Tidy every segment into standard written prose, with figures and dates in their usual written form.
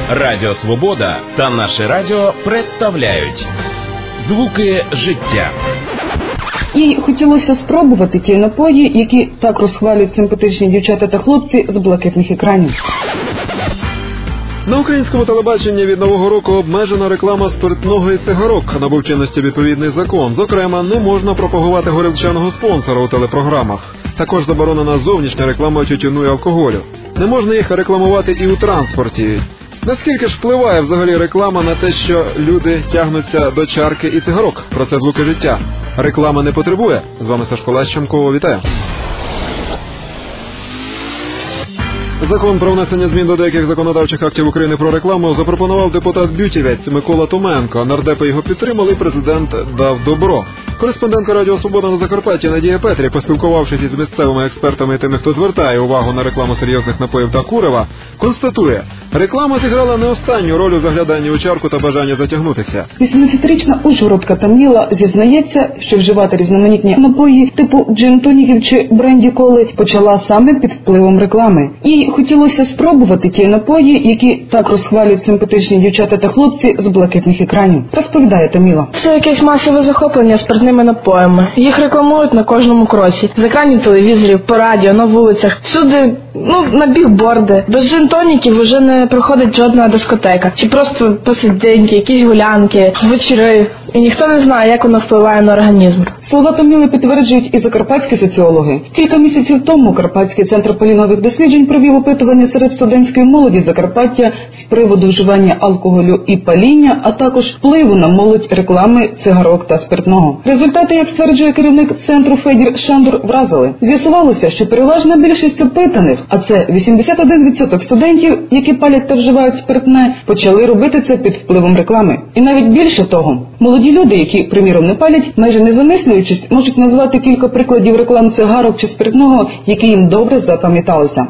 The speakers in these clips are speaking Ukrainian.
Радіо Свобода та наше радіо представляють «Звуки життя». Їй хотілося спробувати ті напої, які так розхвалюють симпатичні дівчата та хлопці з блакитних екранів. На українському телебаченні від Нового року обмежена реклама спиртного і цигарок. Набув чинності відповідний закон. Зокрема, не можна пропагувати горілчаного спонсора у телепрограмах. Також заборонена зовнішня реклама тютюну і алкоголю. Не можна їх рекламувати і у транспорті. Наскільки ж впливає взагалі реклама на те, що люди тягнуться до чарки і цигарок? Про це «Звуки життя». Реклама не потребує. З вами Сашко Лещенко. Вітаю. Закон про внесення змін до деяких законодавчих актів України про рекламу запропонував депутат Бютівець Микола Томенко. Нардепи його підтримали, президент дав добро. Кореспондентка Радіо Свобода на Закарпатті Надія Петрі, поспілкувавшись із місцевими експертами і тими, хто звертає увагу на рекламу серйозних напоїв та курева, констатує, реклама зіграла не останню роль у загляданні у чарку та бажанні затягнутися. 18-річна ужгородка Таміла зізнається, що вживати різноманітні напої типу джин-тоніків чи бренді-коли почала саме під впливом реклами. Їй хотілося спробувати ті напої, які так розхвалюють симпатичні дівчата та хлопці з блакитних екранів. Розповідає Таміла. Це якесь масове захоплення спиртними напоями. Їх рекламують на кожному кроці. З екранів телевізорів, по радіо, на вулицях. Всюди, на бігборди. Без джин-тоніків вже не проходить жодна дискотека. Чи просто посиденьки, якісь гулянки, вечори. І ніхто не знає, як воно впливає на організм. Слова Таміли підтверджують і закарпатські соціологи. Кілька місяців тому Карпатський центр полінових досліджень провів опитування серед студентської молоді Закарпаття з приводу вживання алкоголю і паління, а також впливу на молодь реклами цигарок та спиртного. Результати, як стверджує керівник центру Федір Шандур, вразили. З'ясувалося, що переважна більшість опитаних, а це 81% студентів, які палять та вживають спиртне, почали робити це під впливом реклами. І навіть більше того, молоді люди, які, приміром, не палять, майже не замислюючись, можуть назвати кілька прикладів реклам цигарок чи спиртного, які їм добре запам'яталися.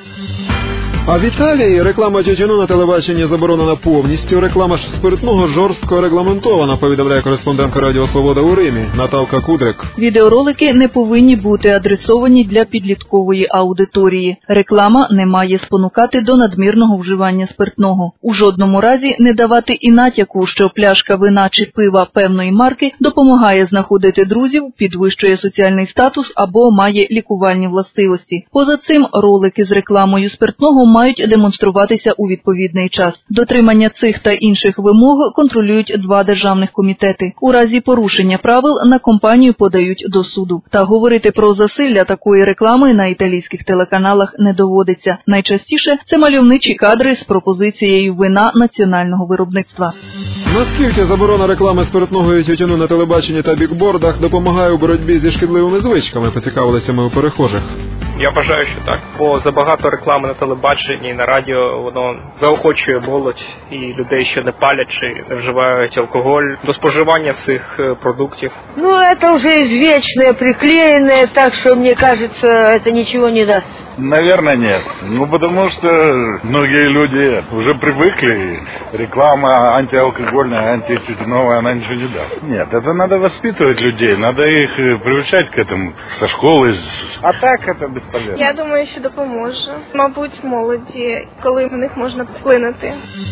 А в Італії реклама тютюну на телебаченні заборонена повністю. Реклама ж спиртного жорстко регламентована, повідомляє кореспондентка Радіо Свобода у Римі Наталка Кудрик. Відеоролики не повинні бути адресовані для підліткової аудиторії. Реклама не має спонукати до надмірного вживання спиртного. У жодному разі не давати і натяку, що пляшка вина чи пива певної марки допомагає знаходити друзів, підвищує соціальний статус або має лікувальні властивості. Поза цим ролики з рекламою спиртного мають демонструватися у відповідний час. Дотримання цих та інших вимог контролюють два державних комітети. У разі порушення правил на компанію подають до суду. Та говорити про засилля такої реклами на італійських телеканалах не доводиться. Найчастіше це мальовничі кадри з пропозицією вина національного виробництва. Наскільки заборона реклами спиртного і тютюну на телебаченні та бікбордах допомагає у боротьбі зі шкідливими звичками, поцікавилися ми у перехожих. Я вважаю, що так. Бо забагато реклами на телебаченні і на радіо, воно заохочує молодь і людей, що не палять чи не вживають алкоголь, до споживання цих продуктів. Это уже извечное, приклеенное, так что, мне кажется, это ничего не даст. Наверное, нет. Потому что многие люди уже привыкли. Реклама антиалкогольная, антитютюновая, она ничего не даст. Нет, это надо воспитывать людей, надо их приучать к этому со школы. А так это бесполезно. Я думаю, що допоможе. Мабуть, молоді, коли в них можна вплинути.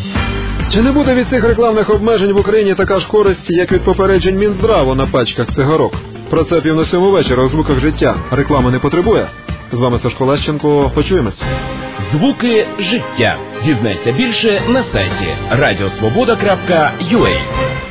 Чи не буде від цих рекламних обмежень в Україні така ж користь, як від попереджень Мінздраву на пачках цигарок? Про це 6:30 вечора у «Звуках життя». Реклама не потребує. З вами Сашко Лещенко. Почуємось. «Звуки життя». Дізнайся більше на сайті radiosvoboda.ua.